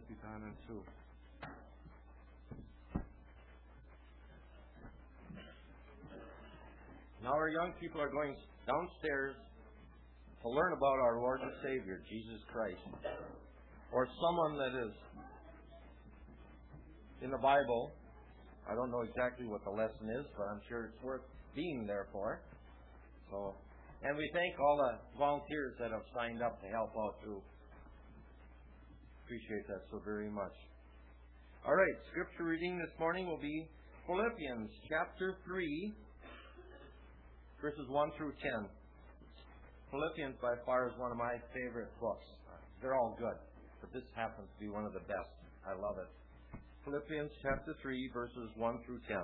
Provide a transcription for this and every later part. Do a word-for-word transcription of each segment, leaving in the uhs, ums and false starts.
you, Don and Sue. Now our young people are going downstairs to learn about our Lord and Savior, Jesus Christ, or someone that is in the Bible. I don't know exactly what the lesson is, but I'm sure it's worth being there for. So, and we thank all the volunteers that have signed up to help out too. Appreciate that so very much. All right, scripture reading this morning will be Philippians chapter three, verses one through ten. Philippians by far is one of my favorite books. They're all good, but this happens to be one of the best. I love it. Philippians chapter three, verses one through ten.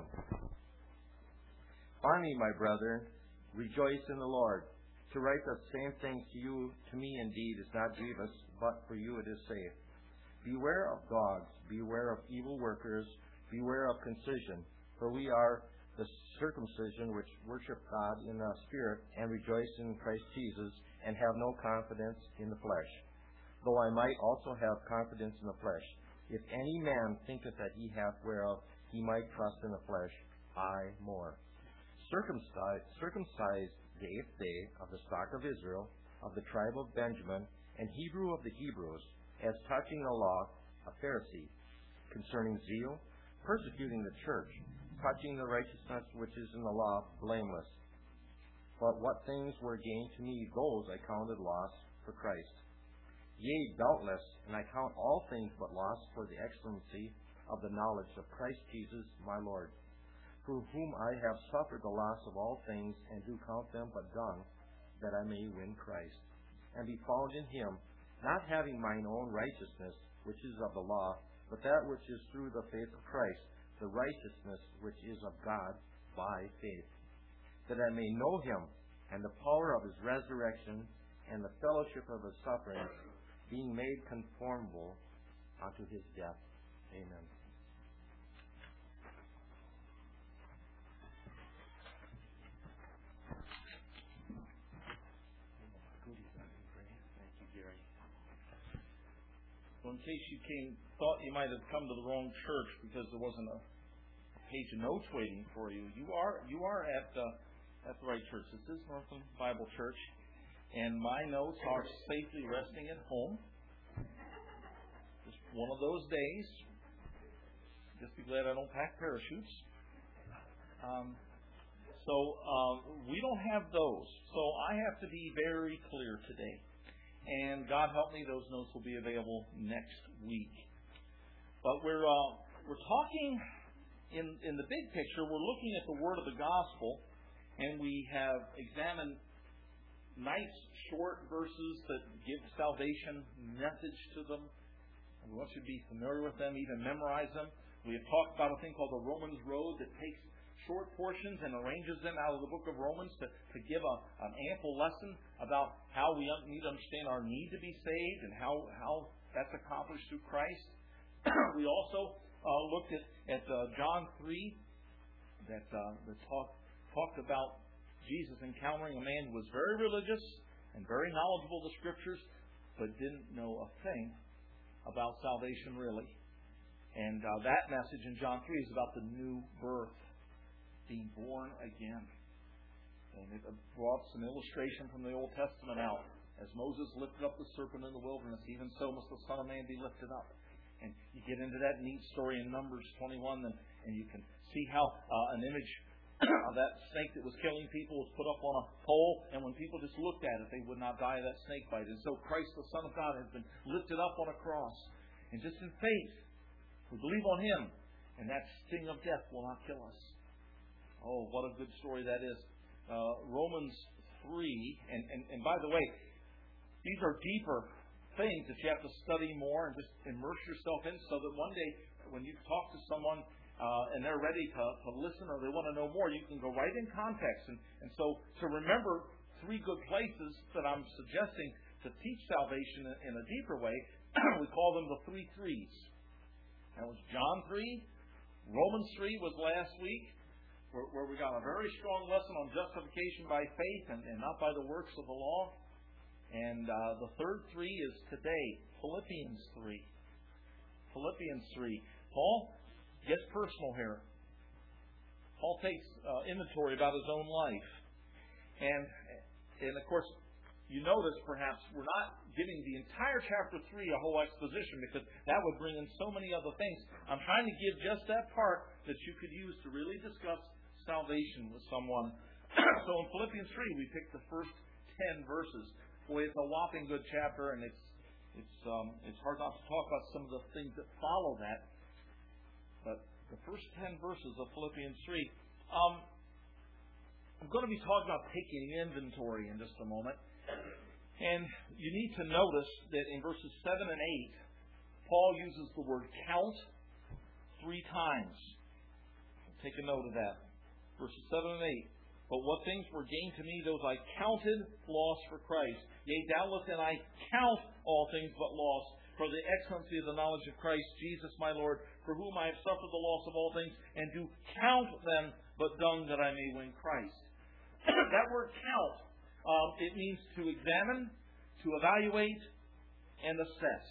Finally, my brethren, rejoice in the Lord. To write the same things to you, to me indeed, is not grievous, but for you it is safe. Beware of dogs, beware of evil workers, beware of concision, for we are the circumcision which worship God in the Spirit and rejoice in Christ Jesus, and have no confidence in the flesh. Though I might also have confidence in the flesh. If any man thinketh that he hath whereof he might trust in the flesh, I more. Circumcised, circumcised the eighth day of the stock of Israel, of the tribe of Benjamin, and Hebrew of the Hebrews, as touching the law, a Pharisee, concerning zeal, persecuting the church, touching the righteousness which is in the law, blameless. But what things were gained to me, those I counted loss for Christ. Yea, doubtless, and I count all things but loss for the excellency of the knowledge of Christ Jesus my Lord, through whom I have suffered the loss of all things, and do count them but dung, that I may win Christ, and be found in him, not having mine own righteousness, which is of the law, but that which is through the faith of Christ, the righteousness which is of God by faith, that I may know him, and the power of his resurrection, and the fellowship of his sufferings, being made conformable unto his death. Amen. Thank you, Gary. Well, in case you came, thought you might have come to the wrong church because there wasn't a page of notes waiting for you, you are you are at uh, at the right church. This is Northland Bible Church. And my notes are safely resting at home. Just one of those days. Just be glad I don't pack parachutes. Um, so uh, we don't have those. So I have to be very clear today. And God help me, those notes will be available next week. But we're uh, we're talking in in the big picture. We're looking at the word of the gospel, and we have examined nice short verses that give salvation message to them. And we want you to be familiar with them, even memorize them. We have talked about a thing called the Romans Road that takes short portions and arranges them out of the book of Romans to, to give a, an ample lesson about how we need to understand our need to be saved and how, how that's accomplished through Christ. We also uh, looked at, at uh, John three that, uh, that talk, talked about Jesus encountering a man who was very religious and very knowledgeable of the Scriptures, but didn't know a thing about salvation really. And uh, that message in John three is about the new birth, being born again. And it brought some illustration from the Old Testament out. As Moses lifted up the serpent in the wilderness, even so must the Son of Man be lifted up. And you get into that neat story in Numbers twenty-one, and, and you can see how uh, an image that snake that was killing people was put up on a pole, and when people just looked at it, they would not die of that snake bite. And so Christ, the Son of God, has been lifted up on a cross. And just in faith, we believe on him, and that sting of death will not kill us. Oh, what a good story that is. Uh, Romans three, and, and, and by the way, these are deeper things that you have to study more and just immerse yourself in, so that one day when you talk to someone Uh, and they're ready to, to listen, or they want to know more, you can go right in context. And, and so to remember three good places that I'm suggesting to teach salvation in, in a deeper way, we call them the three threes. That was John three, Romans three was last week, where, where we got a very strong lesson on justification by faith and, and not by the works of the law. And uh, the third three is today, Philippians three. Philippians three. Paul gets personal here. Paul takes uh, inventory about his own life. And, and of course, you notice perhaps we're not giving the entire chapter three a whole exposition because that would bring in so many other things. I'm trying to give just that part that you could use to really discuss salvation with someone. So in Philippians three, we picked the first ten verses. Boy, it's a whopping good chapter, and it's it's um, it's hard not to talk about some of the things that follow that. But the first ten verses of Philippians three. Um, I'm going to be talking about taking inventory in just a moment. And you need to notice that in verses seven and eight, Paul uses the word count three times. Take a note of that. Verses seven and eight. But what things were gained to me, those I counted loss for Christ. Yea, doubtless, and I count all things but loss for the excellency of the knowledge of Christ Jesus my Lord, for whom I have suffered the loss of all things, and do count them but dung that I may win Christ. That word count, um, it means to examine, to evaluate, and assess.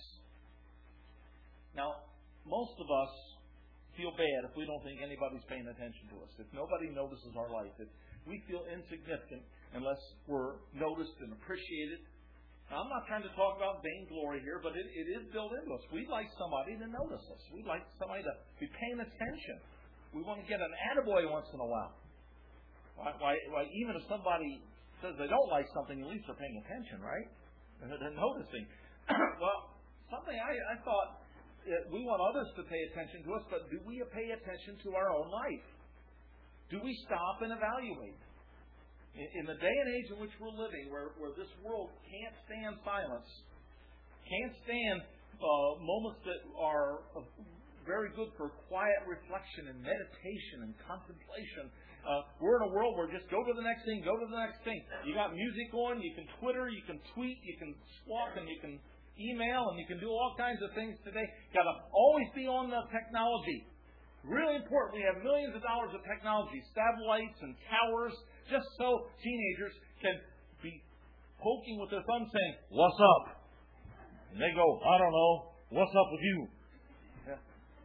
Now, most of us feel bad if we don't think anybody's paying attention to us. If nobody notices our life, if we feel insignificant unless we're noticed and appreciated. Now, I'm not trying to talk about vainglory here, but it, it is built into us. We'd like somebody to notice us. We'd like somebody to be paying attention. We want to get an attaboy once in a while. Why, why, why, even if somebody says they don't like something, at least they're paying attention, right? They're, they're noticing. Well, something I, I thought, we want others to pay attention to us, but do we pay attention to our own life? Do we stop and evaluate? In, in the day and age in which we're living, where, where this world can't stand silence, can't stand uh, moments that are uh, very good for quiet reflection and meditation and contemplation, uh, we're in a world where just go to the next thing, go to the next thing. You got music on, you can Twitter, you can tweet, you can squawk, and you can email, and you can do all kinds of things today. Got to always be on the technology. Really important, we have millions of dollars of technology, satellites and towers, just so teenagers can be poking with their thumb saying, "What's up?" And they go, "I don't know. What's up with you?" Yeah.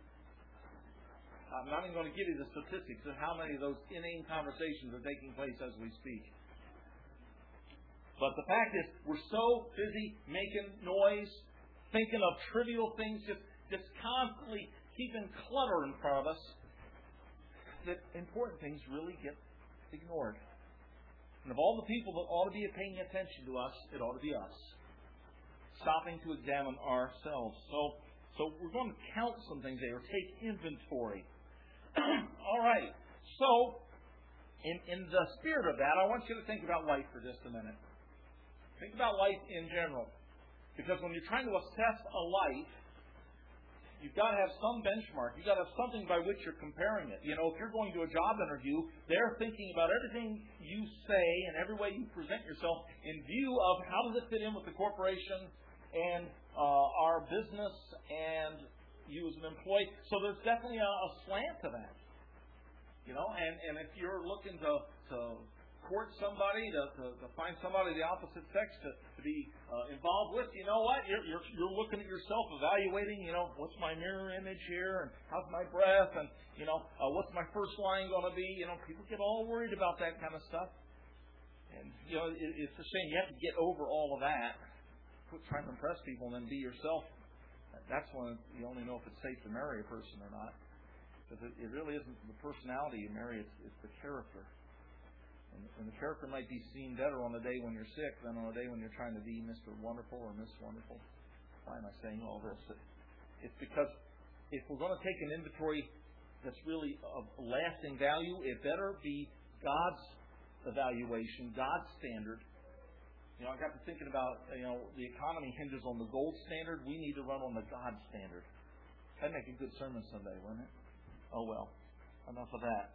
I'm not even going to give you the statistics of how many of those inane conversations are taking place as we speak. But the fact is, we're so busy making noise, thinking of trivial things, just, just constantly keeping clutter in front of us, that important things really get ignored. And of all the people that ought to be paying attention to us, it ought to be us. Stopping to examine ourselves. So, so we're going to count some things there, take inventory. All right. So, in, in the spirit of that, I want you to think about life for just a minute. Think about life in general. Because when you're trying to assess a life, you've got to have some benchmark. You've got to have something by which you're comparing it. You know, if you're going to a job interview, they're thinking about everything you say and every way you present yourself in view of how does it fit in with the corporation and uh, our business and you as an employee. So there's definitely a, a slant to that. You know, and, and if you're looking to, to court somebody, to, to, to find somebody of the opposite sex to, to be uh, involved with, you know what? You're, you're, you're looking at yourself, evaluating, you know, what's my mirror image here, and how's my breath, and, you know, uh, what's my first line going to be? You know, people get all worried about that kind of stuff. And, you know, it, it's a shame. You have to get over all of that. Quit trying to impress people and then be yourself. That's when you only know if it's safe to marry a person or not. Because it, it really isn't the personality you marry, it's, it's the character. And, and the character might be seen better on the day when you're sick than on the day when you're trying to be Mister Wonderful or Miss Wonderful. Why am I saying all this? It's because if we're going to take an inventory that's really of lasting value, it better be God's evaluation, God's standard. You know, I got to thinking about, you know, the economy hinges on the gold standard. We need to run on the God standard. That'd make a good sermon Sunday, wouldn't it? Oh, well. Enough of that.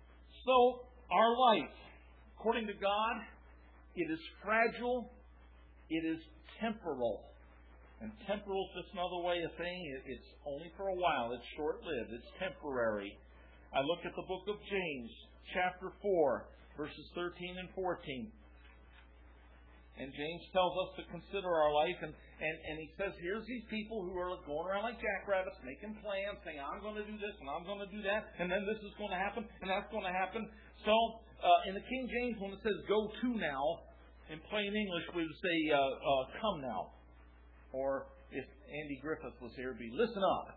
So, our life, according to God, it is fragile. It is temporal. And temporal is just another way of saying it. It's only for a while. It's short-lived. It's temporary. I look at the book of James, chapter four, verses thirteen and fourteen. And James tells us to consider our life, and, and, and he says, here's these people who are going around like jackrabbits, making plans, saying, I'm going to do this, and I'm going to do that, and then this is going to happen, and that's going to happen. So, uh, in the King James, when it says, go to now, in plain English, we would say, uh, uh, come now. Or, if Andy Griffith was here, it'd be, listen up.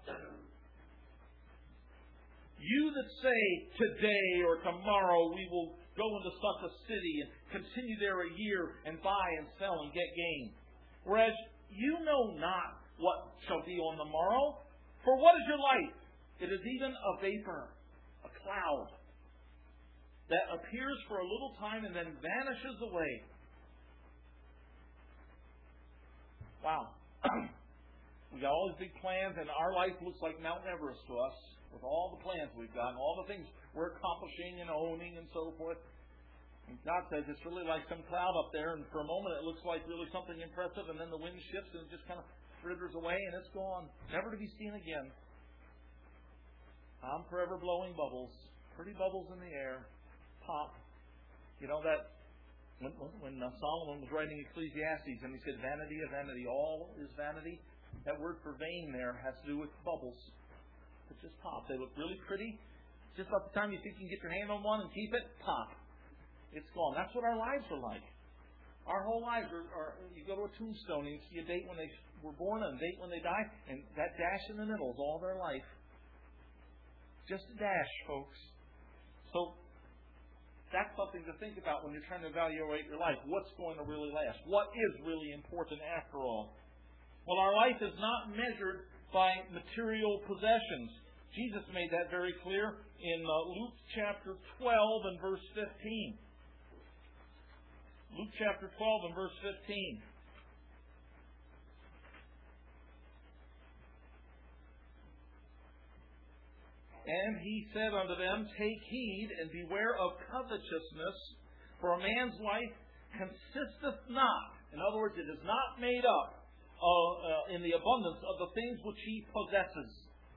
You that say, today or tomorrow we will go into such a city and continue there a year and buy and sell and get gain. Whereas you know not what shall be on the morrow. For what is your life? It is even a vapor, a cloud, that appears for a little time and then vanishes away. Wow. We got all these big plans, and our life looks like Mount Everest to us, with all the plans we've got and all the things we're accomplishing and owning and so forth. And God says it's really like some cloud up there, and for a moment it looks like really something impressive, and then the wind shifts and it just kind of fritters away and it's gone, never to be seen again. I'm forever blowing bubbles, pretty bubbles in the air, pop. You know that when, when uh, Solomon was writing Ecclesiastes and he said, vanity of vanity, all is vanity. That word for vain there has to do with bubbles. It just pop. They look really pretty. Just about the time you think you can get your hand on one and keep it, pop. It's gone. That's what our lives are like. Our whole lives are, are you go to a tombstone and you see a date when they were born and a date when they die, and that dash in the middle is all their life. Just a dash, folks. So that's something to think about when you're trying to evaluate your life. What's going to really last? What is really important after all? Well, our life is not measured by material possessions. Jesus made that very clear in uh, Luke chapter twelve and verse fifteen. Luke chapter twelve and verse fifteen. And he said unto them, take heed and beware of covetousness, for a man's life consisteth not. In other words, it is not made up Uh, uh, in the abundance of the things which he possesses.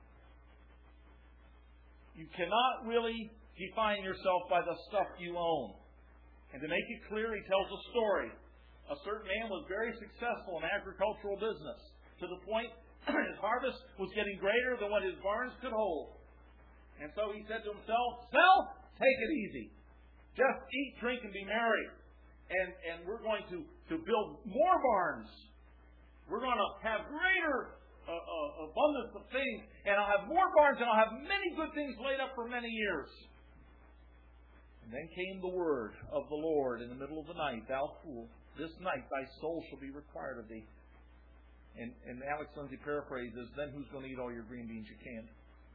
You cannot really define yourself by the stuff you own. And to make it clear, he tells a story. A certain man was very successful in agricultural business, to the point his harvest was getting greater than what his barns could hold. And so he said to himself, self, take it easy. Just eat, drink, and be merry. And, and we're going to, to build more barns. We're going to have greater uh, uh, abundance of things, and I'll have more barns, and I'll have many good things laid up for many years. And then came the word of the Lord in the middle of the night, thou fool, this night thy soul shall be required of thee. And, and Alex Lindsay paraphrases, then who's going to eat all your green beans you can?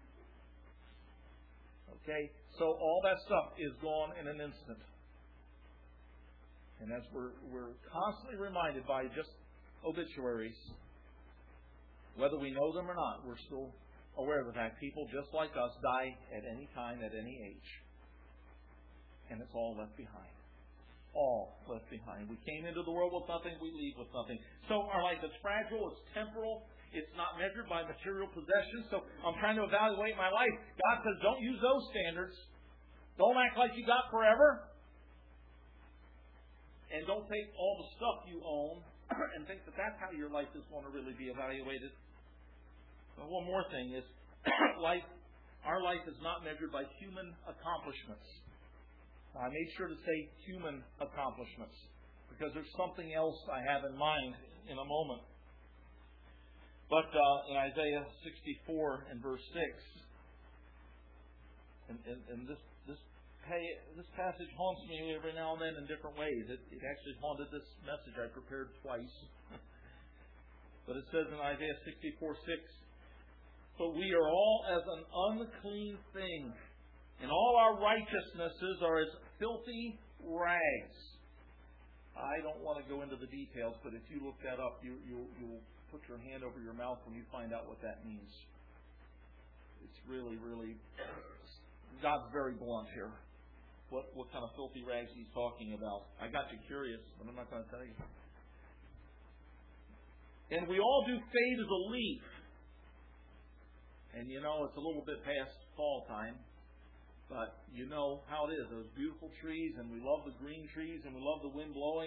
Okay, so all that stuff is gone in an instant. And as we're, we're constantly reminded by just obituaries, whether we know them or not, we're still aware of the fact people just like us die at any time, at any age. And it's all left behind. All left behind. We came into the world with nothing, we leave with nothing. So our life is fragile, it's temporal, it's not measured by material possessions. So I'm trying to evaluate my life. God says, don't use those standards. Don't act like you got forever. And don't take all the stuff you own and think that that's how your life is going to really be evaluated. But one more thing is, life, our life is not measured by human accomplishments. I made sure to say human accomplishments, because there's something else I have in mind in a moment. But uh, in Isaiah sixty-four and verse six, and, and, and this this Hey, this passage haunts me every now and then in different ways. It, it actually haunted this message I prepared twice. But it says in Isaiah sixty-four six, but we are all as an unclean thing, and all our righteousnesses are as filthy rags. I don't want to go into the details, but if you look that up, you, you, you'll put your hand over your mouth when you find out what that means. It's really, really... God's very blunt here. What what kind of filthy rags he's talking about. I got you curious, but I'm not going to tell you. And we all do fade as a leaf. And you know, it's a little bit past fall time. But you know how it is. Those beautiful trees, and we love the green trees, and we love the wind blowing.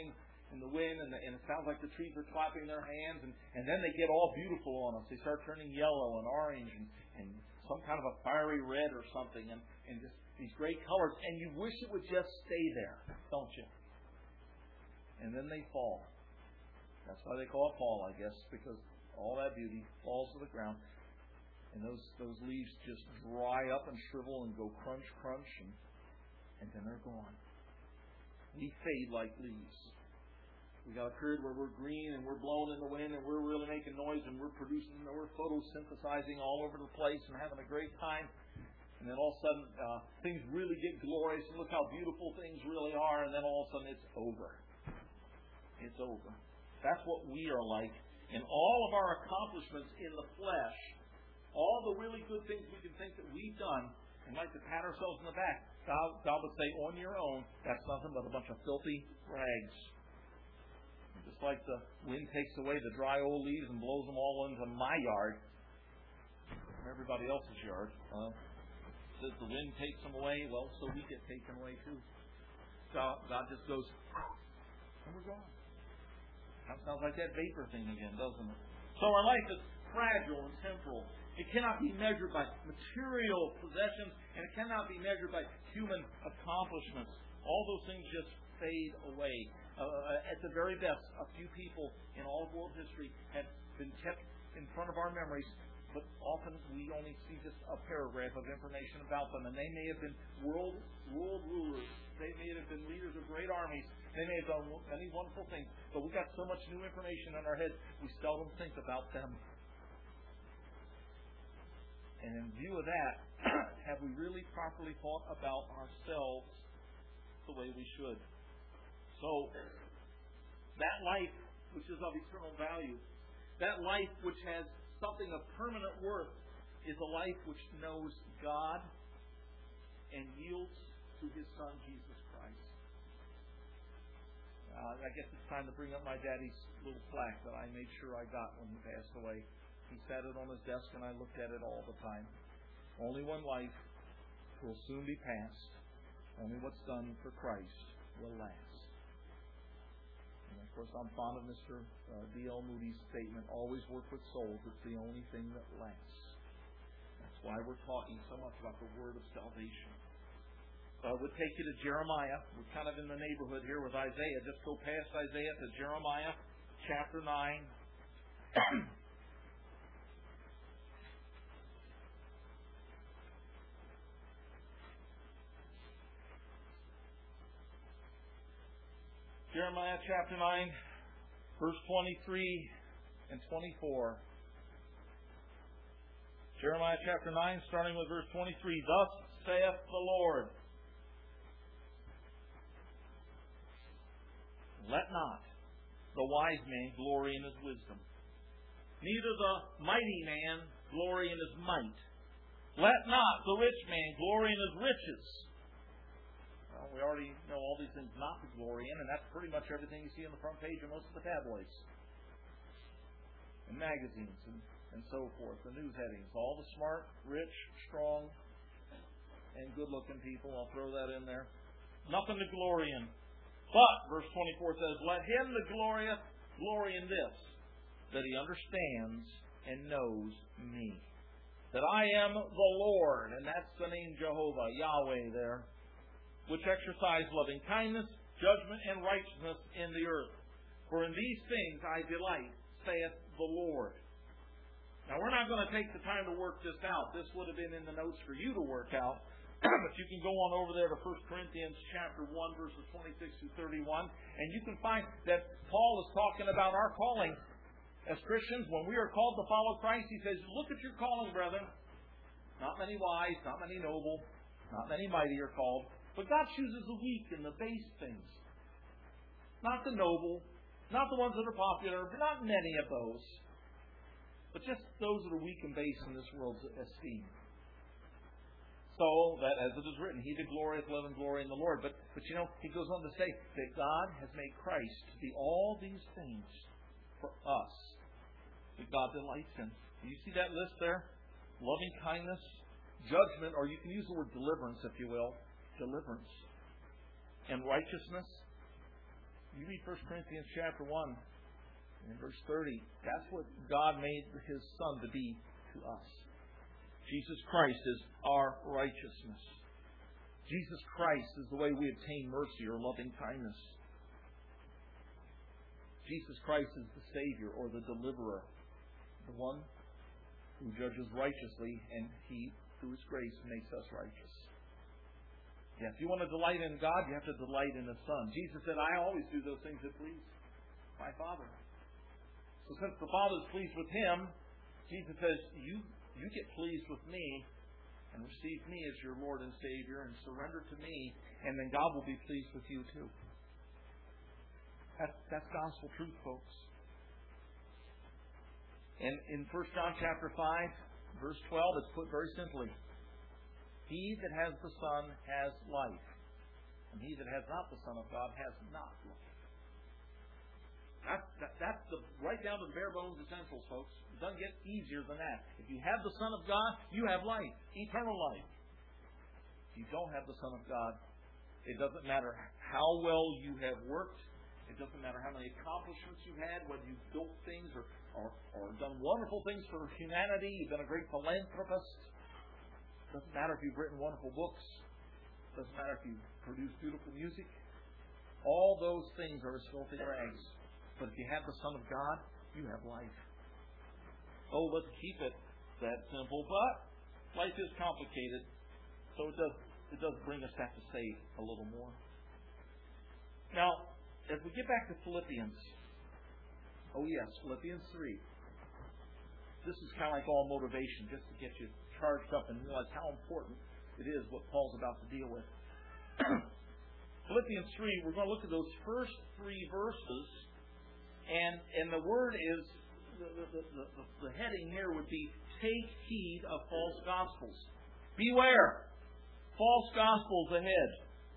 and the wind, and, the, and it sounds like the trees are clapping their hands, and, and then they get all beautiful on us. They start turning yellow and orange and, and some kind of a fiery red or something, and, and just these great colors, and you wish it would just stay there, don't you? And then they fall. That's why they call it fall, I guess, because all that beauty falls to the ground, and those those leaves just dry up and shrivel and go crunch, crunch, and, and then they're gone. We fade like leaves. We got a period where we're green and we're blowing in the wind and we're really making noise and we're producing, we're photosynthesizing all over the place and having a great time. And then all of a sudden, uh, things really get glorious and look how beautiful things really are. And then all of a sudden, it's over. It's over. That's what we are like. And all of our accomplishments in the flesh, all the really good things we can think that we've done, and like to pat ourselves in the back, God, God would say, on your own, that's nothing but a bunch of filthy rags. Just like the wind takes away the dry old leaves and blows them all into my yard, from everybody else's yard. Uh, says the wind takes them away, well, so we get taken away too. God, God just goes, and we're gone. That sounds like that vapor thing again, doesn't it? So our life is fragile and temporal. It cannot be measured by material possessions, and it cannot be measured by human accomplishments. All those things just fade away. Uh, at the very best, a few people in all of world history have been kept in front of our memories, but often we only see just a paragraph of information about them. And they may have been world world rulers. They may have been leaders of great armies. They may have done many wonderful things. But we've got so much new information in our heads, we seldom think about them. And in view of that, have we really properly thought about ourselves the way we should? So, that life which is of eternal value, that life which has something of permanent worth, is a life which knows God and yields to His Son, Jesus Christ. Uh, I guess it's time to bring up my daddy's little plaque that I made sure I got when he passed away. He sat it on his desk and I looked at it all the time. Only one life will soon be past. Only what's done for Christ will last. Of course, I'm fond of Mister Uh, D L Moody's statement, always work with souls. It's the only thing that lasts. That's why we're talking so much about the word of salvation. Uh, we'll take you to Jeremiah. We're kind of in the neighborhood here with Isaiah. Just go past Isaiah to Jeremiah chapter nine. Jeremiah chapter nine, verse twenty-three and twenty-four. Jeremiah chapter nine, starting with verse twenty-three. Thus saith the Lord, let not the wise man glory in his wisdom, neither the mighty man glory in his might. Let not the rich man glory in his riches. Well, we already know all these things not to glory in, and that's pretty much everything you see on the front page of most of the tabloids and magazines and, and so forth, the news headings. All the smart, rich, strong, and good-looking people. I'll throw that in there. Nothing to glory in. But, verse twenty-four says, let him that glorieth glory in this, that he understands and knows me. That I am the Lord, and that's the name Jehovah, Yahweh there, which exercise loving kindness, judgment, and righteousness in the earth. For in these things I delight, saith the Lord. Now, we're not going to take the time to work this out. This would have been in the notes for you to work out. But you can go on over there to First Corinthians chapter one, verses twenty-six through thirty-one, and you can find that Paul is talking about our calling as Christians. When we are called to follow Christ, he says, look at your calling, brethren. Not many wise, not many noble, not many mighty are called. But God chooses the weak and the base things. Not the noble, not the ones that are popular, but not many of those. But just those that are weak and base in this world's esteem. So that, as it is written, he that glorieth, let him glory in the Lord. But, but you know, he goes on to say that God has made Christ to be all these things for us. That God delights in. Do you see that list there? Loving kindness, judgment, or you can use the word deliverance, if you will. Deliverance and righteousness. You read First Corinthians chapter one, in verse thirty. That's what God made His Son to be to us. Jesus Christ is our righteousness. Jesus Christ is the way we obtain mercy or loving kindness. Jesus Christ is the Savior or the Deliverer, the one who judges righteously, and He, through His grace, makes us righteous. Yeah, if you want to delight in God, you have to delight in His Son. Jesus said, I always do those things that please my Father. So since the Father is pleased with Him, Jesus says, you, you get pleased with me and receive me as your Lord and Savior and surrender to me, and then God will be pleased with you too. That's, that's gospel truth, folks. And in First John chapter five, verse twelve, it's put very simply. He that has the Son has life, and he that has not the Son of God has not life. That's, that, that's the right down to the bare bones essentials, folks. It doesn't get easier than that. If you have the Son of God, you have life, eternal life. If you don't have the Son of God, it doesn't matter how well you have worked. It doesn't matter how many accomplishments you've had, whether you've built things or, or, or done wonderful things for humanity. You've been a great philanthropist. It doesn't matter if you've written wonderful books. It doesn't matter if you've produced beautiful music. All those things are as filthy rags. But if you have the Son of God, you have life. Oh, let's keep it that simple. But life is complicated, so it does it does bring us back to say a little more. Now, as we get back to Philippians, oh yes, Philippians three. This is kind of like all motivation, just to get you charged up and realize how important it is what Paul's about to deal with. Philippians three, we're going to look at those first three verses, and and the word is, the, the, the, the, the heading here would be, take heed of false gospels. Beware! False gospels ahead.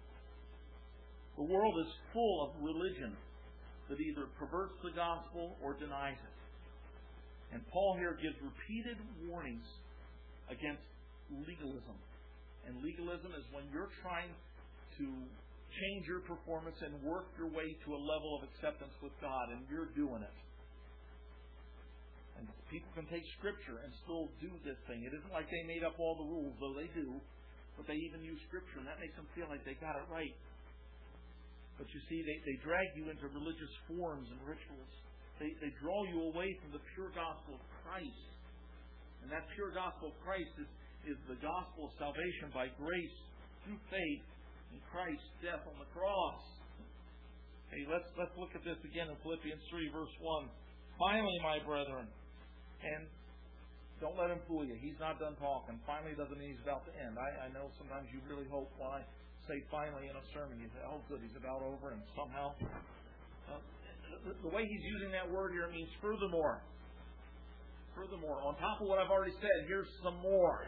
The world is full of religion that either perverts the gospel or denies it. And Paul here gives repeated warnings against legalism. And legalism is when you're trying to change your performance and work your way to a level of acceptance with God, and you're doing it. And people can take Scripture and still do this thing. It isn't like they made up all the rules, though they do, but they even use Scripture, and that makes them feel like they got it right. But you see, they, they drag you into religious forms and rituals. They, they draw you away from the pure gospel of Christ. And that pure gospel of Christ is, is the gospel of salvation by grace through faith in Christ's death on the cross. Hey, let's let's look at this again in Philippians three, verse one. Finally, my brethren, and don't let him fool you. He's not done talking. Finally doesn't mean he's about to end. I, I know sometimes you really hope when I say finally in a sermon, you say, oh good, he's about over, and somehow uh, the, the way he's using that word here means furthermore. Furthermore, on top of what I've already said, here's some more.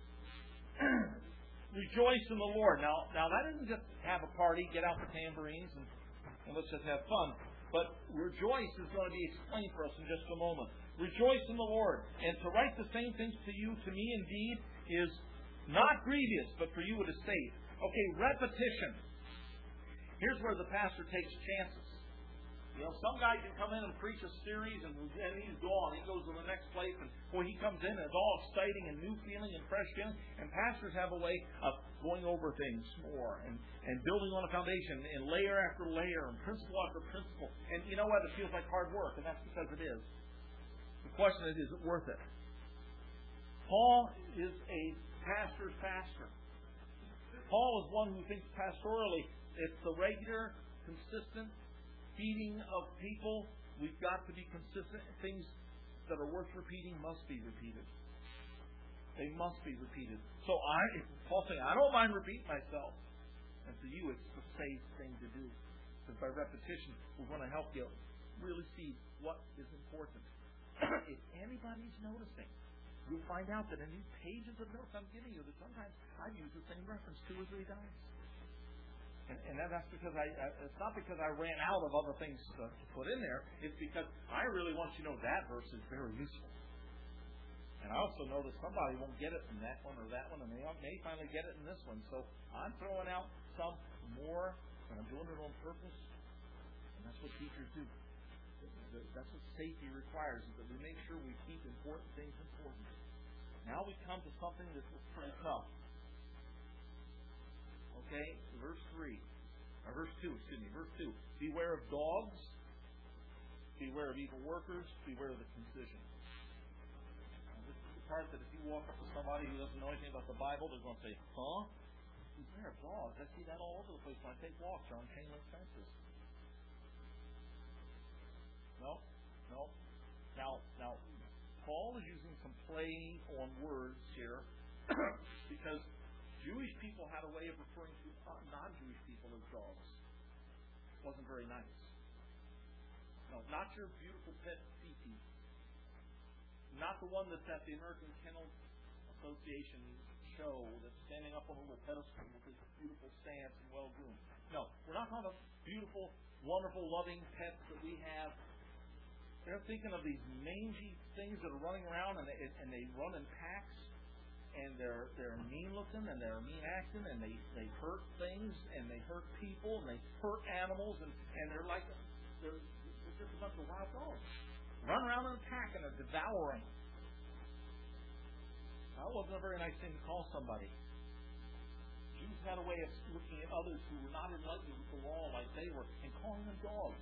Rejoice in the Lord. Now, now that isn't just have a party, get out the tambourines, and, and let's just have fun. But rejoice is going to be explained for us in just a moment. Rejoice in the Lord. And to write the same things to you, to me indeed, is not grievous, but for you it is safe. Okay, repetition. Here's where the pastor takes chances. You know, some guy can come in and preach a series and, and he's gone. He goes to the next place and boy, he comes in and it's all exciting and new feeling and fresh feeling. And pastors have a way of going over things more and, and building on a foundation and layer after layer and principle after principle. And you know what? It feels like hard work, and that's because it is. The question is, is it worth it? Paul is a pastor's pastor. Paul is one who thinks pastorally. It's the regular, consistent feeding of people. We've got to be consistent. Things that are worth repeating must be repeated. They must be repeated. So I, Paul's saying, I don't mind repeating myself. And to you, it's the safe thing to do. Because by repetition, we're going to help you really see what is important. If anybody's noticing, you'll find out that in these pages of notes I'm giving you, that sometimes I've used the same reference two or three times. And, and that's because I, I, it's not because I ran out of other things to, to put in there. It's because I really want you to know that verse is very useful. And I also know that somebody won't get it from that one or that one, and they may finally get it in this one. So I'm throwing out some more, and I'm doing it on purpose. And That's what teachers do. That's what safety requires, is that we make sure we keep important things important. Now we come to something that's pretty tough. Okay, verse three. Or verse two, excuse me, verse two. Beware of dogs, beware of evil workers, beware of the concision. Now, this is the part that if you walk up to somebody who doesn't know anything about the Bible, they're going to say, huh? Beware of dogs. I see that all over the place when I take walks around chain link fences. No, no. Now, now, Paul is using some play on words here because Jewish people had a way of referring to non-Jewish people as dogs. It wasn't very nice. No, not your beautiful pet Fifi. Not the one that's at the American Kennel Association show that's standing up on a little pedestal with his beautiful stance and well-groomed. No, we're not talking about beautiful, wonderful, loving pets that we have. They're thinking of these mangy things that are running around, and they, and they run in packs, and they're they're mean looking, and they're mean acting, and they, they hurt things, and they hurt people, and they hurt animals, and, and they're like they're, they're just a bunch of wild dogs. Run around in a pack and are devouring. That wasn't a very nice thing to call somebody. Jews had a way of looking at others who were not enlightened with the law like they were, and calling them dogs.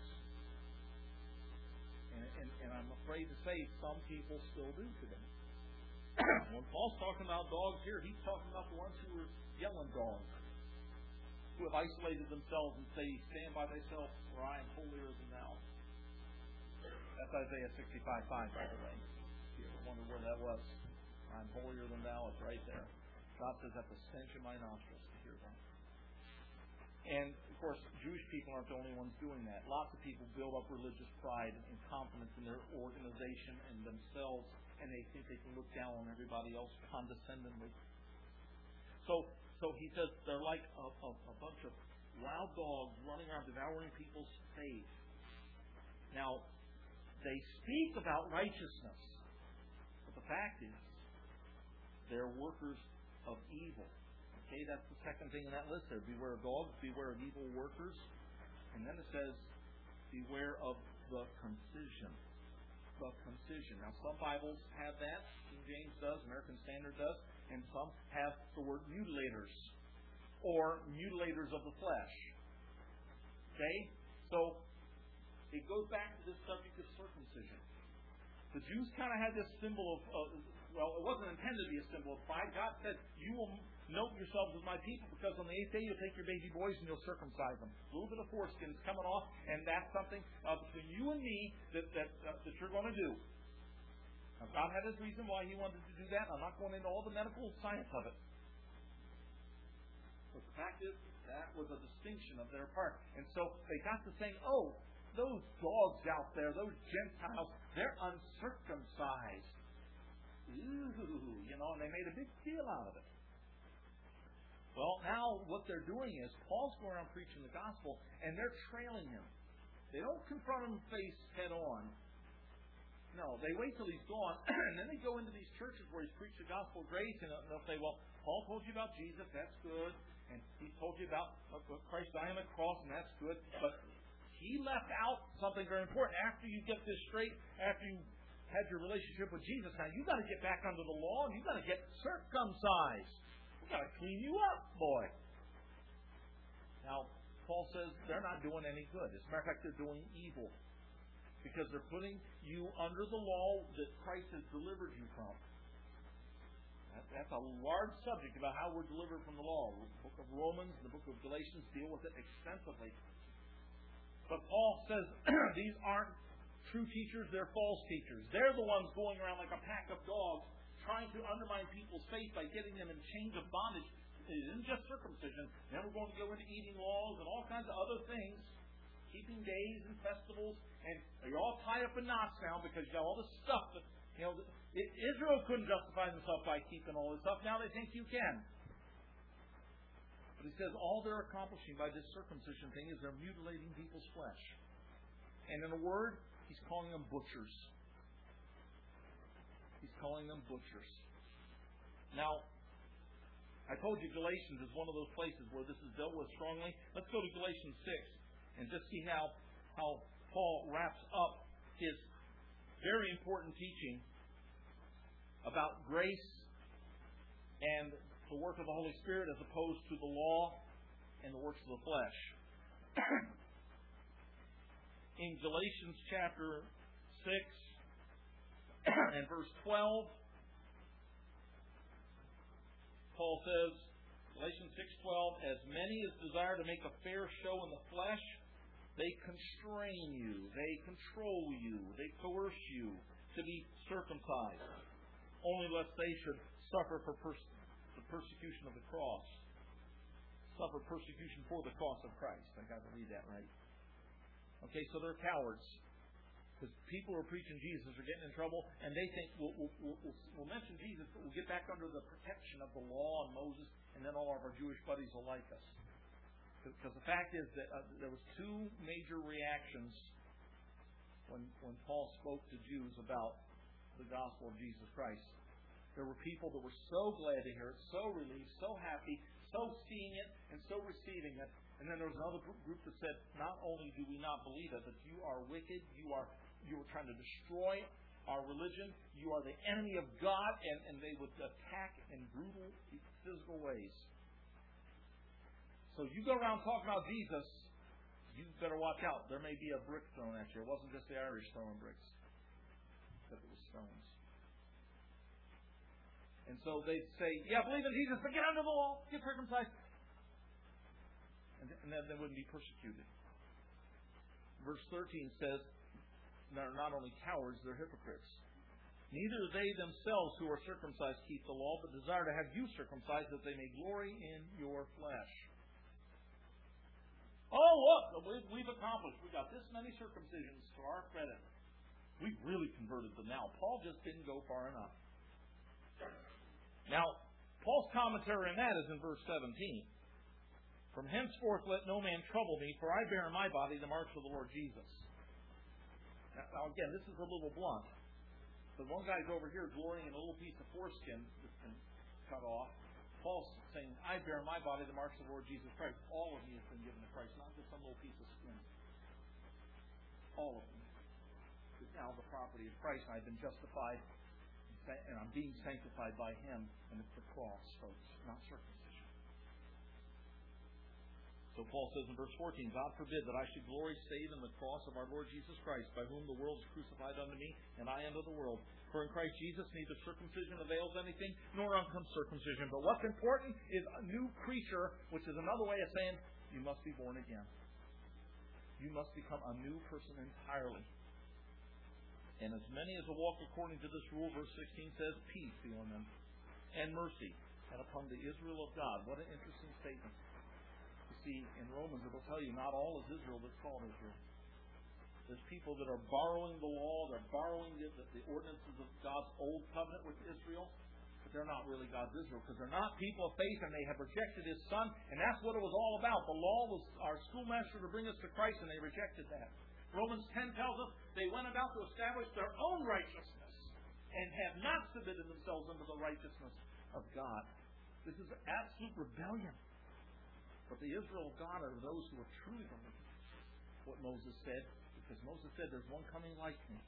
And, and, and I'm afraid to say some people still do today. When Paul's talking about dogs here, he's talking about the ones who are yelling dogs, who have isolated themselves and say, stand by thyself, for I am holier than thou. That's Isaiah sixty-five five, by the way. If you ever wonder where that was, I'm holier than thou, it's right there. God says, that's the stench of my nostrils to hear that. And, of course, Jewish people aren't the only ones doing that. Lots of people build up religious pride and confidence in their organization and themselves, and they think they can look down on everybody else condescendingly. So so he says they're like a, a, a bunch of wild dogs running around devouring people's faith. Now, they speak about righteousness, but the fact is they're workers of evil. Okay, that's the second thing in that list there. Beware of dogs, beware of evil workers. And then it says, beware of the concision. The concision. Now, some Bibles have that. King James does, American Standard does. And some have the word mutilators, or mutilators of the flesh. Okay? So, it goes back to this subject of circumcision. The Jews kind of had this symbol of, uh, well, it wasn't intended to be a symbol of pride. God said, you will note yourselves as my people, because on the eighth day you'll take your baby boys and you'll circumcise them. A little bit of foreskin's coming off, and that's something uh, between you and me that that, uh, that you're going to do. Now, God had His reason why He wanted to do that. I'm not going into all the medical science of it. But the fact is, that was a distinction of their part. And so they got to saying, oh, those dogs out there, those Gentiles, they're uncircumcised. Ooh, you know, and they made a big deal out of it. Well, now what they're doing is Paul's going around preaching the gospel, and they're trailing him. They don't confront him face head on. No, they wait till he's gone, and then they go into these churches where he's preached the gospel of grace, and they'll say, well, Paul told you about Jesus, that's good, and he told you about Christ dying on the cross, and that's good, but he left out something very important. After you get this straight, after you had your relationship with Jesus, now you've got to get back under the law, and you've got to get circumcised. We've got to clean you up, boy. Now, Paul says they're not doing any good. As a matter of fact, they're doing evil. Because they're putting you under the law that Christ has delivered you from. That, that's a large subject about how we're delivered from the law. The book of Romans and the book of Galatians deal with it extensively. But Paul says these aren't true teachers, they're false teachers. They're the ones going around like a pack of dogs trying to undermine people's faith by getting them in chains of bondage. It isn't just circumcision. Then we're going to go into eating laws and all kinds of other things, keeping days and festivals, and you're all tied up in knots now because you got all this stuff that, you know, Israel couldn't justify themselves by keeping all this stuff. Now they think you can. But he says all they're accomplishing by this circumcision thing is they're mutilating people's flesh. And in a word, he's calling them butchers. He's calling them butchers. Now, I told you Galatians is one of those places where this is dealt with strongly. Let's go to Galatians six and just see how how Paul wraps up his very important teaching about grace and the work of the Holy Spirit as opposed to the law and the works of the flesh. In Galatians chapter six and verse twelve, Paul says, Galatians six twelve, as many as desire to make a fair show in the flesh, they constrain you, they control you, they coerce you to be circumcised, only lest they should suffer for pers- the persecution of the cross. Suffer persecution for the cross of Christ. I got to read that right. Okay, so they're cowards. Because people who are preaching Jesus are getting in trouble, and they think we'll, we'll, we'll, we'll mention Jesus, but we'll get back under the protection of the law and Moses, and then all of our Jewish buddies will like us. Because the fact is that uh, there was two major reactions when when Paul spoke to Jews about the gospel of Jesus Christ. There were people that were so glad to hear it, so relieved, so happy, so seeing it, and so receiving it. And then there was another group that said, not only do we not believe it, but you are wicked, you are you are trying to destroy our religion, you are the enemy of God, and, and they would attack in brutal physical ways. So you go around talking about Jesus, you better watch out. There may be a brick thrown at you. It wasn't just the Irish throwing bricks, but it was stones. And so they'd say, yeah, believe in Jesus, but get under the law, get circumcised. And then they wouldn't be persecuted. Verse thirteen says, they're not only cowards, they're hypocrites. Neither they themselves who are circumcised keep the law, but desire to have you circumcised, that they may glory in your flesh. Oh, look, we've accomplished. We've got this many circumcisions to our credit. We've really converted them now. Paul just didn't go far enough. Now, Paul's commentary on that is in verse seventeen. From henceforth let no man trouble me, for I bear in my body the marks of the Lord Jesus. Now, again, this is a little blunt. But one guy's over here glorying in a little piece of foreskin that's been cut off. Paul's saying, I bear in my body the marks of the Lord Jesus Christ. All of me has been given to Christ, not just some little piece of skin. All of me is now the property of Christ, and I've been justified, and I'm being sanctified by Him. And it's the cross, folks, not circumcision. So Paul says in verse fourteen, God forbid that I should glory save in the cross of our Lord Jesus Christ, by whom the world is crucified unto me, and I unto the world. For in Christ Jesus neither circumcision avails anything, nor uncircumcision. But what's important is a new creature, which is another way of saying you must be born again. You must become a new person entirely. And as many as will walk according to this rule, verse sixteen says, peace be on them, and mercy, and upon the Israel of God. What an interesting statement. See, in Romans it will tell you not all is Israel that's called Israel. There's people that are borrowing the law, they're borrowing the, the, the ordinances of God's old covenant with Israel, but they're not really God's Israel, because they're not people of faith, and they have rejected His Son, and that's what it was all about. The law was our schoolmaster to bring us to Christ, and they rejected that. Romans ten tells us they went about to establish their own righteousness and have not submitted themselves unto the righteousness of God. This is absolute rebellion. But the Israel of God are those who are truly believing what Moses said, because Moses said, there's one coming like me.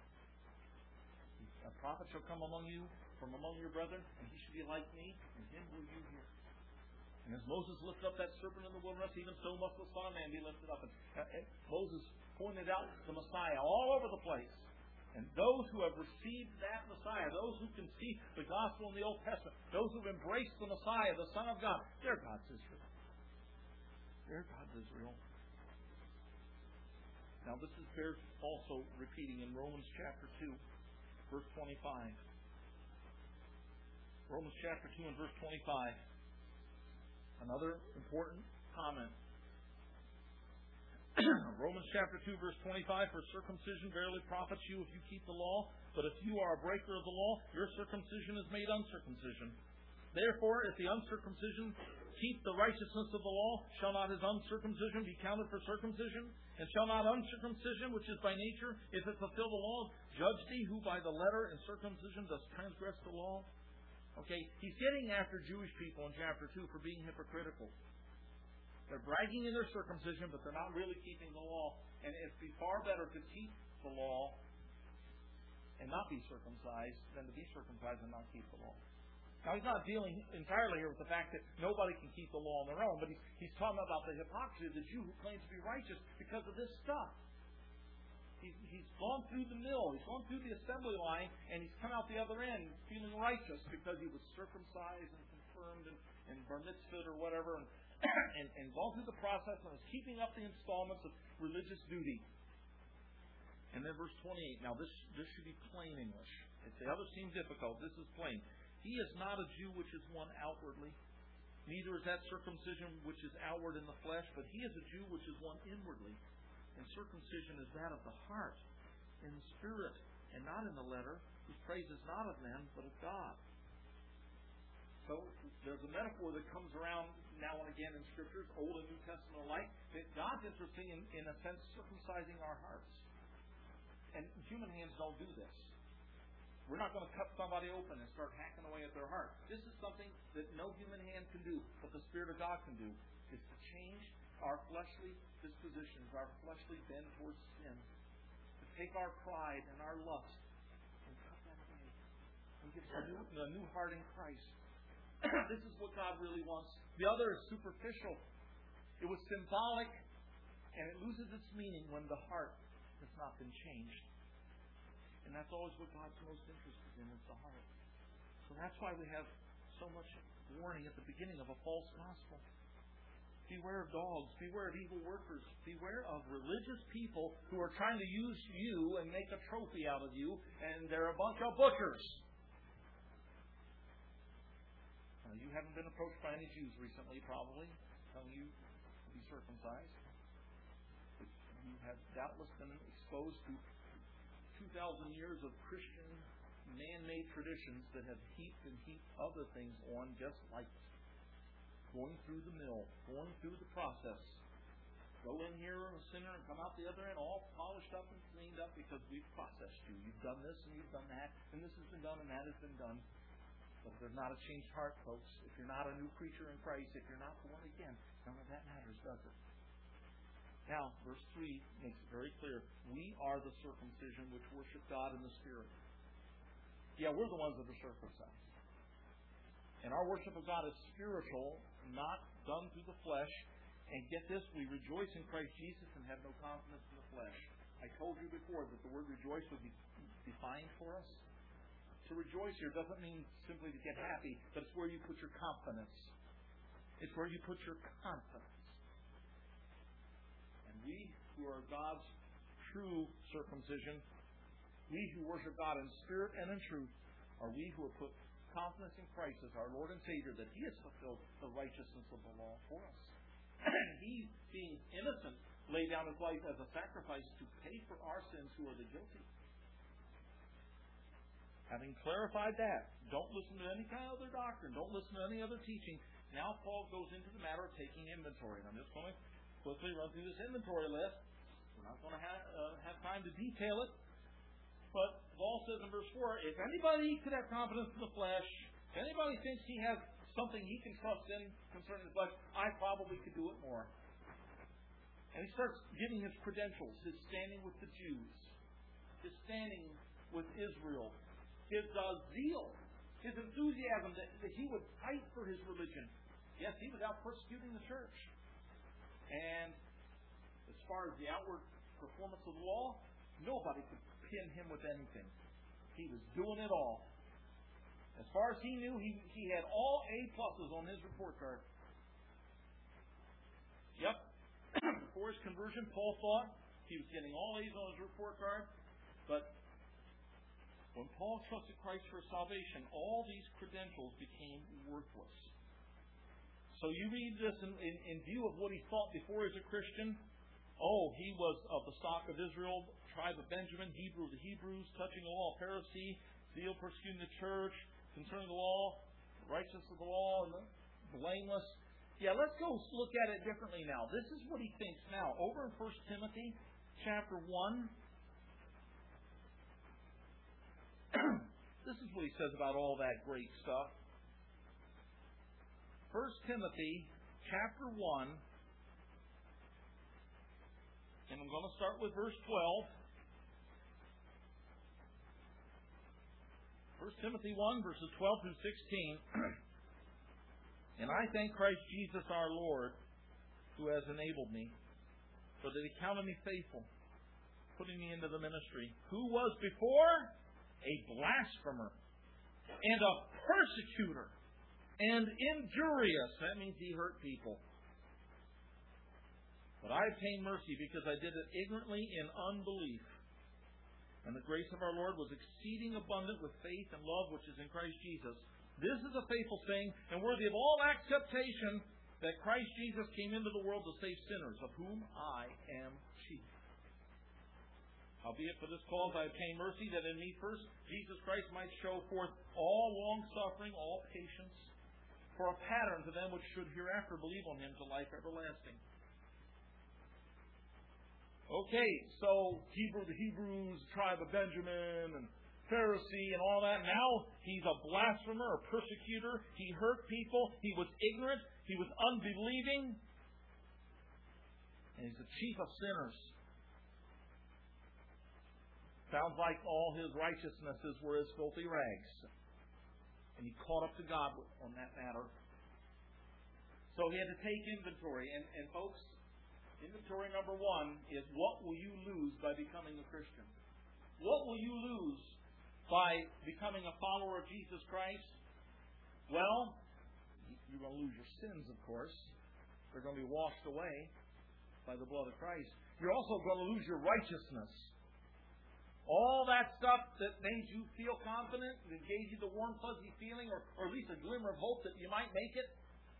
A prophet shall come among you from among your brethren, and he shall be like me, and him will you hear. And as Moses lifted up that serpent in the wilderness, even so must the Son of Man be lifted up. And, uh, Moses pointed out the Messiah all over the place. And those who have received that Messiah, those who can see the gospel in the Old Testament, those who have embraced the Messiah, the Son of God, they're God's Israel. They're God's Israel. Now this is bears also repeating in Romans chapter two, verse twenty-five. Romans chapter two and verse twenty-five. Another important comment. Romans chapter two, verse twenty-five, for circumcision verily profits you if you keep the law, but if you are a breaker of the law, your circumcision is made uncircumcision. Therefore, if the uncircumcision keep the righteousness of the law, shall not his uncircumcision be counted for circumcision? And shall not uncircumcision, which is by nature, if it fulfill the law, judge thee who by the letter in circumcision does transgress the law? Okay, he's getting after Jewish people in chapter two for being hypocritical. They're bragging in their circumcision, but they're not really keeping the law. And it'd be far better to keep the law and not be circumcised than to be circumcised and not keep the law. Now, he's not dealing entirely here with the fact that nobody can keep the law on their own, but he's, he's talking about the hypocrisy of the Jew who claims to be righteous because of this stuff. He's, he's gone through the mill, he's gone through the assembly line, and he's come out the other end feeling righteous because he was circumcised and confirmed and, and bar mitzvah or whatever, and, and, and gone through the process and was keeping up the installments of religious duty. And then verse twenty-eight. Now, this, this should be plain English. If the others seem difficult, this is plain. He is not a Jew which is one outwardly, neither is that circumcision which is outward in the flesh, but he is a Jew which is one inwardly. And circumcision is that of the heart, in the spirit, and not in the letter, whose praise is not of men, but of God. So there's a metaphor that comes around now and again in Scriptures, Old and New Testament alike, that God's interested in, in a sense, circumcising our hearts. And human hands don't do this. We're not going to cut somebody open and start hacking away at their heart. This is something that no human hand can do, but the Spirit of God can do, is to change our fleshly dispositions, our fleshly bend towards sin, to take our pride and our lust and cut that away and give us a new, a new heart in Christ. This is what God really wants. The other is superficial. It was symbolic, and it loses its meaning when the heart has not been changed. And that's always what God's most interested in, is the heart. So that's why we have so much warning at the beginning of a false gospel. Beware of dogs. Beware of evil workers. Beware of religious people who are trying to use you and make a trophy out of you, and they're a bunch of butchers. Now, you haven't been approached by any Jews recently, probably, telling you to be circumcised. But you have doubtless been exposed to two thousand years of Christian man-made traditions that have heaped and heaped other things on just like going through the mill, going through the process. Go in here a sinner and come out the other end all polished up and cleaned up because we've processed you. You've done this and you've done that, and this has been done and that has been done. But if there's not a changed heart, folks, if you're not a new creature in Christ, if you're not born again, none of that matters, does it? Now, verse three makes it very clear. We are the circumcision which worship God in the Spirit. Yeah, we're the ones that are circumcised. And our worship of God is spiritual, not done through the flesh. And get this, we rejoice in Christ Jesus and have no confidence in the flesh. I told you before that the word rejoice would be defined for us. To rejoice here doesn't mean simply to get happy, but it's where you put your confidence. It's where you put your confidence. We who are God's true circumcision, we who worship God in spirit and in truth, are we who have put confidence in Christ as our Lord and Savior, that He has fulfilled the righteousness of the law for us. He, being innocent, laid down His life as a sacrifice to pay for our sins who are the guilty. Having clarified that, don't listen to any kind of other doctrine. Don't listen to any other teaching. Now Paul goes into the matter of taking inventory. And I'm just going to quickly run through this inventory list. We're not going to have, uh, have time to detail it. But Paul says in verse four, if anybody could have confidence in the flesh, if anybody thinks he has something he can trust in concerning the flesh, I probably could do it more. And he starts giving his credentials, his standing with the Jews, his standing with Israel, his uh, zeal, his enthusiasm that, that he would fight for his religion. Yes, he was out persecuting the church. And as far as the outward performance of the law, nobody could pin him with anything. He was doing it all. As far as he knew, he, he had all A pluses on his report card. Yep. Before his conversion, Paul thought he was getting all A's on his report card. But when Paul trusted Christ for salvation, all these credentials became worthless. So you read this in, in, in view of what he thought before as a Christian. Oh, he was of the stock of Israel, tribe of Benjamin, Hebrew of the Hebrews, touching the law of Pharisee, zeal persecuting the church, concerning the law, righteousness of the law, and the blameless. Yeah, let's go look at it differently now. This is what he thinks now. Over in First Timothy chapter one, this is what he says about all that great stuff. First Timothy chapter one, And I'm going to start with verse twelve. First Timothy one, verses twelve through sixteen. And I thank Christ Jesus our Lord, who has enabled me, for that He counted me faithful, putting me into the ministry, who was before a blasphemer, and a persecutor, and injurious. That means he hurt people. But I obtained mercy because I did it ignorantly in unbelief. And the grace of our Lord was exceeding abundant with faith and love which is in Christ Jesus. This is a faithful saying and worthy of all acceptation, that Christ Jesus came into the world to save sinners, of whom I am chief. Howbeit for this cause I obtained mercy, that in me first Jesus Christ might show forth all long-suffering, all patience, for a pattern to them which should hereafter believe on Him to life everlasting. Okay, so Hebrew, the Hebrews, tribe of Benjamin, and Pharisee, and all that. Now he's a blasphemer, a persecutor. He hurt people. He was ignorant. He was unbelieving. And he's the chief of sinners. Sounds like all his righteousnesses were as filthy rags. And he caught up to God on that matter. So he had to take inventory. And, and folks, inventory number one is, what will you lose by becoming a Christian? What will you lose by becoming a follower of Jesus Christ? Well, you're going to lose your sins, of course. They're going to be washed away by the blood of Christ. You're also going to lose your righteousness. All that stuff that made you feel confident, that gave you the warm, fuzzy feeling, or, or at least a glimmer of hope that you might make it,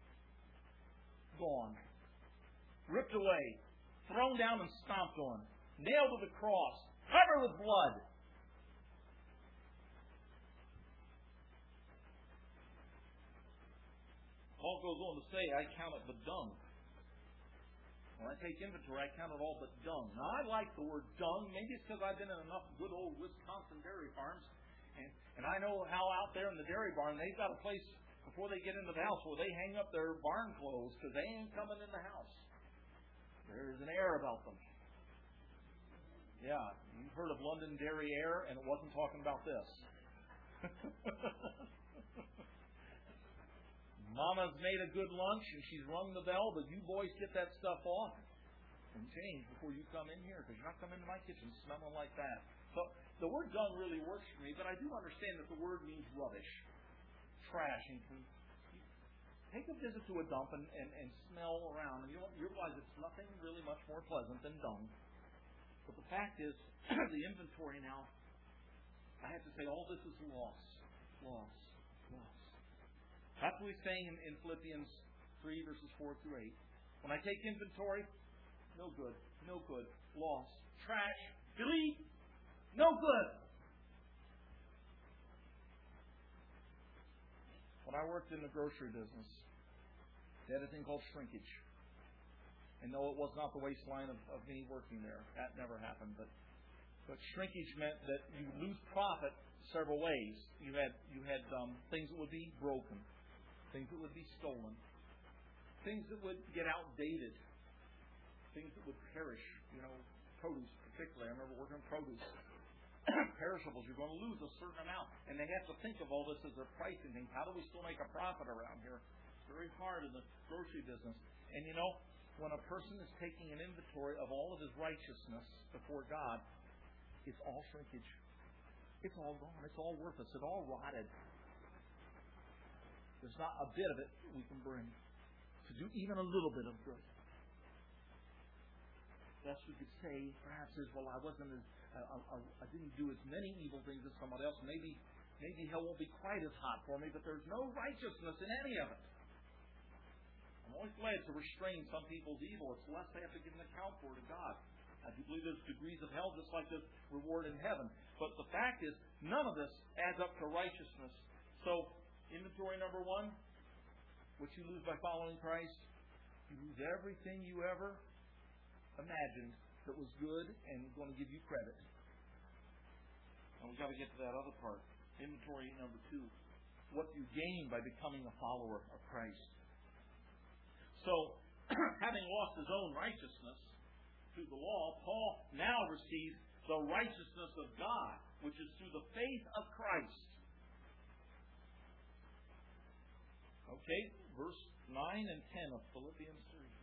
gone. Ripped away. Thrown down and stomped on. Nailed to the cross. Covered with blood. Paul goes on to say, I count it but dung. When I take inventory, I count it all but dung. Now, I like the word dung. Maybe it's because I've been in enough good old Wisconsin dairy farms. And, and I know how out there in the dairy barn, they've got a place before they get into the house where they hang up their barn clothes because they ain't coming in the house. There's an air about them. Yeah, you've heard of London Dairy Air, and it wasn't talking about this. Mama's made a good lunch and she's rung the bell, but you boys get that stuff off and change before you come in here, because you're not coming into my kitchen smelling like that. So the word dung really works for me, but I do understand that the word means rubbish, trash. And take a visit to a dump and, and, and smell around, and you'll, you'll realize it's nothing really much more pleasant than dung. But the fact is, the inventory now, I have to say all this is loss, loss, loss. That's what he's saying in, in Philippians three, verses four through eight. When I take inventory, no good, no good, loss, trash, delete, no good. When I worked in the grocery business, they had a thing called shrinkage. And no, it was not the waistline of, of me working there. That never happened. But but shrinkage meant that you lose profit several ways. You had you had um, things that would be broken. Things that would be stolen. Things that would get outdated. Things that would perish. You know, produce particularly. I remember working on produce. Perishables, you're going to lose a certain amount. And they have to think of all this as their pricing thing. How do we still make a profit around here? It's very hard in the grocery business. And you know, when a person is taking an inventory of all of his righteousness before God, it's all shrinkage. It's all gone. It's all worthless. It's all rotted. There's not a bit of it we can bring to do even a little bit of good. Best we could say, perhaps, is, well, I wasn't as, I, I, I didn't do as many evil things as somebody else. Maybe, maybe hell won't be quite as hot for me, but there's no righteousness in any of it. I'm always glad to restrain some people's evil. It's less they have to give an account for to God. I do believe there's degrees of hell just like there's reward in heaven. But the fact is, none of this adds up to righteousness. So, inventory number one, what you lose by following Christ, you lose everything you ever imagined that was good and going to give you credit. And we've got to get to that other part. Inventory number two, what you gain by becoming a follower of Christ. So, having lost his own righteousness, through the law, Paul now receives the righteousness of God, which is through the faith of Christ. Okay, verse nine and ten of Philippians three.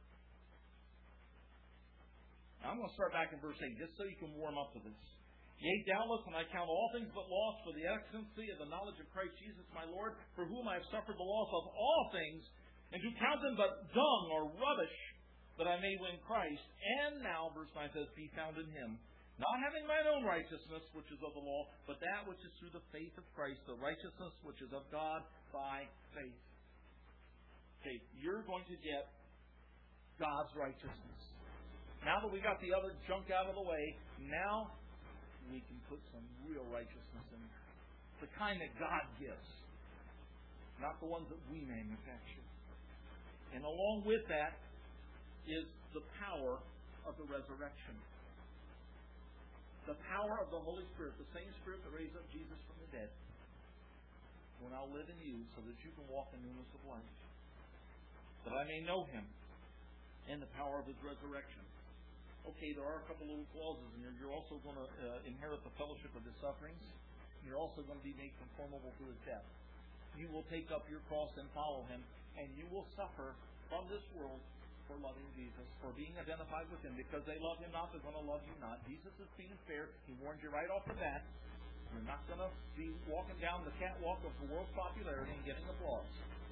Now I'm going to start back in verse eight, just so you can warm up to this. Yea, doubtless, and I count all things but loss for the excellency of the knowledge of Christ Jesus my Lord, for whom I have suffered the loss of all things, and do count them but dung or rubbish, that I may win Christ, and now, verse nine says, be found in Him, not having mine own righteousness, which is of the law, but that which is through the faith of Christ, the righteousness which is of God by faith. Okay, you're going to get God's righteousness. Now that we got the other junk out of the way, now we can put some real righteousness in there. The kind that God gives, not the ones that we manufacture. And along with that is the power of the resurrection. The power of the Holy Spirit, the same Spirit that raised up Jesus from the dead, will now live in you so that you can walk in newness of life. That I may know Him and the power of His resurrection. Okay, there are a couple little clauses in here. You're also going to uh, inherit the fellowship of His sufferings. You're also going to be made conformable to His death. You will take up your cross and follow Him, and you will suffer from this world for loving Jesus, for being identified with Him. Because they love Him not, they're going to love you not. Jesus is being fair. He warned you right off the bat. You're not going to be walking down the catwalk of the world's popularity and getting applause.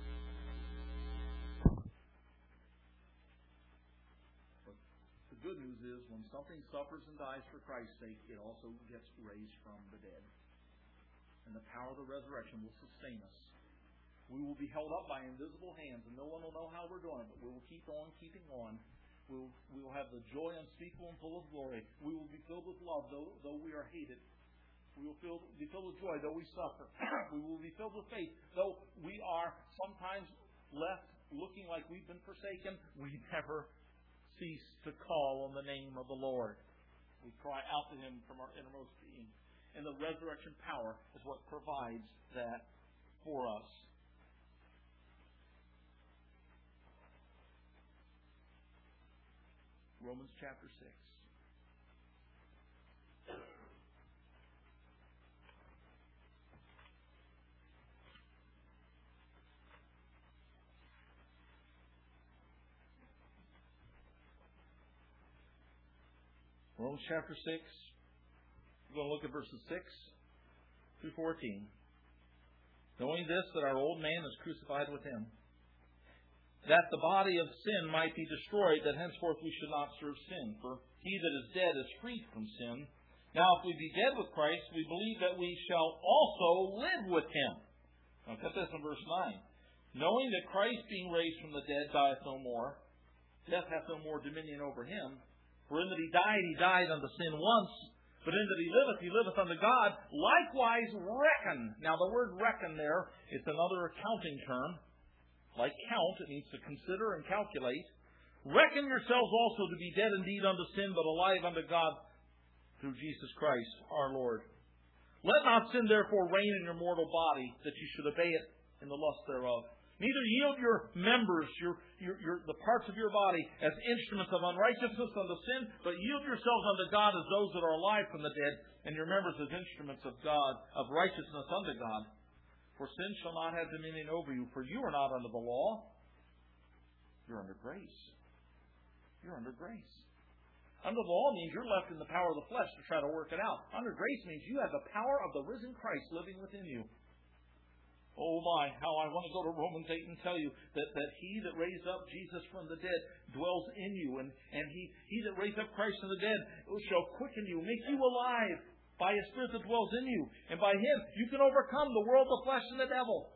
The good news is, when something suffers and dies for Christ's sake, it also gets raised from the dead. And the power of the resurrection will sustain us. We will be held up by invisible hands, and no one will know how we're doing it, but we will keep on keeping on. We will, we will have the joy unspeakable and full of glory. We will be filled with love, though, though we are hated. We will feel, be filled with joy, though we suffer. We will be filled with faith, though we are sometimes left looking like we've been forsaken. We never cease to call on the name of the Lord. We cry out to Him from our innermost being. And the resurrection power is what provides that for us. Romans chapter six. Romans chapter six. We're going to look at verses six through fourteen. Knowing this, that our old man is crucified with Him, that the body of sin might be destroyed, that henceforth we should not serve sin. For he that is dead is freed from sin. Now if we be dead with Christ, we believe that we shall also live with Him. Now cut this in verse nine. Knowing that Christ, being raised from the dead, dieth no more, death hath no more dominion over Him. For in that He died, He died unto sin once, but in that He liveth, He liveth unto God. Likewise reckon. Now the word reckon there, it's another accounting term. Like count, it means to consider and calculate. Reckon yourselves also to be dead indeed unto sin, but alive unto God through Jesus Christ our Lord. Let not sin therefore reign in your mortal body, that you should obey it in the lust thereof. Neither yield your members, your, your, your, the parts of your body, as instruments of unrighteousness unto sin, but yield yourselves unto God as those that are alive from the dead, and your members as instruments of God, of righteousness unto God. For sin shall not have dominion over you, for you are not under the law. You're under grace. You're under grace. Under the law means you're left in the power of the flesh to try to work it out. Under grace means you have the power of the risen Christ living within you. Oh my, how I want to go to Romans eight and tell you that, that He that raised up Jesus from the dead dwells in you. And, and he, he that raised up Christ from the dead shall quicken you, make you alive by His Spirit that dwells in you. And by Him you can overcome the world, the flesh, and the devil.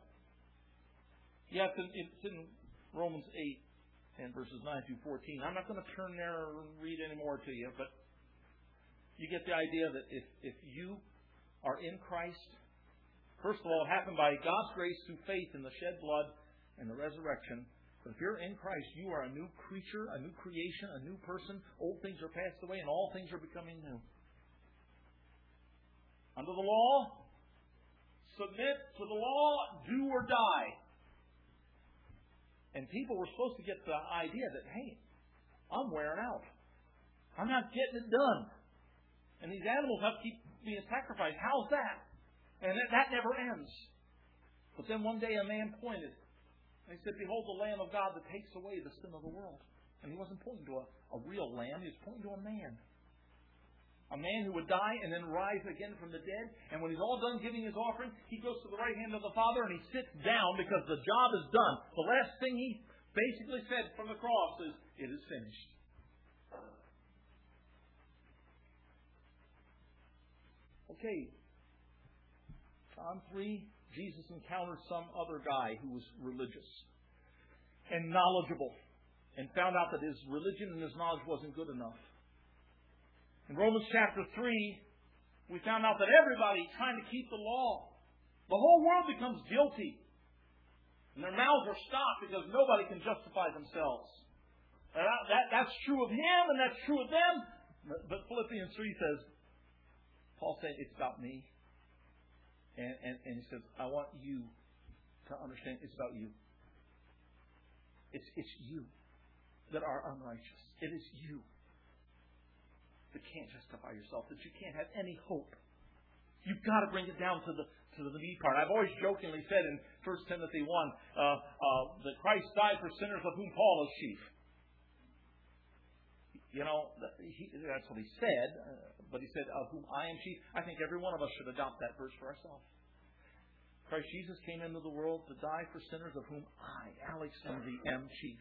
Yes, it's in Romans eight and verses nine through fourteen. I'm not going to turn there and read any more to you, but you get the idea that if, if you are in Christ, first of all, it happened by God's grace through faith in the shed blood and the resurrection. But if you're in Christ, you are a new creature, a new creation, a new person. Old things are passed away and all things are becoming new. Under the law, submit to the law, do or die. And people were supposed to get the idea that, hey, I'm wearing out. I'm not getting it done. And these animals have to keep being sacrificed. How's that? And that, that never ends. But then one day a man pointed. And he said, behold the Lamb of God that takes away the sin of the world. And he wasn't pointing to a, a real lamb. He was pointing to a man. A man who would die and then rise again from the dead. And when he's all done giving his offering, he goes to the right hand of the Father and he sits down because the job is done. The last thing he basically said from the cross is, it is finished. Okay. John three, Jesus encountered some other guy who was religious and knowledgeable and found out that his religion and his knowledge wasn't good enough. In Romans chapter three, we found out that everybody trying to keep the law, the whole world becomes guilty. And their mouths are stopped because nobody can justify themselves. That, that, that's true of him and that's true of them. But Philippians three says, Paul said, it's about me. And, and, and he says, I want you to understand it's about you. It's, it's you that are unrighteous. It is you that can't justify yourself, that you can't have any hope. You've got to bring it down to the to the me part. I've always jokingly said in First Timothy one uh, uh, that Christ died for sinners of whom Paul is chief. You know, he, that's what he said, uh, but he said, of whom I am chief. I think every one of us should adopt that verse for ourselves. Christ Jesus came into the world to die for sinners of whom I, Alex Envy, am chief.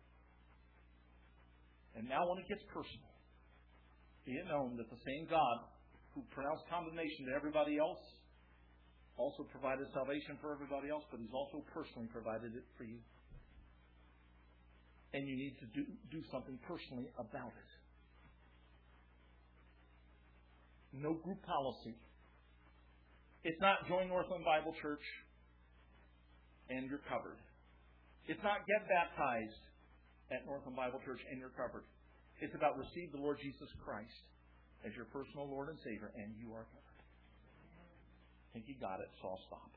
And now when it gets personal, be it known that the same God who pronounced condemnation to everybody else also provided salvation for everybody else, but He's also personally provided it for you. And you need to do, do something personally about it. No group policy. It's not join Northland Bible Church and you're covered. It's not get baptized at Northland Bible Church and you're covered. It's about receive the Lord Jesus Christ as your personal Lord and Savior and you are covered. I think you got it, so I'll stop.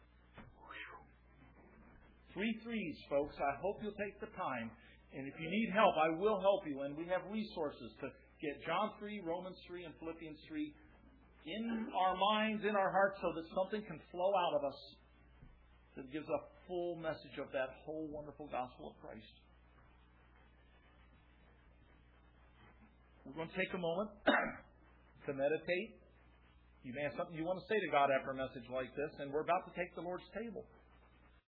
Three threes, folks. I hope you'll take the time. And if you need help, I will help you. And we have resources to get John three, Romans three, and Philippians three in our minds, in our hearts, so that something can flow out of us that gives a full message of that whole wonderful gospel of Christ. We're going to take a moment to meditate. You may have something you want to say to God after a message like this, and we're about to take the Lord's table.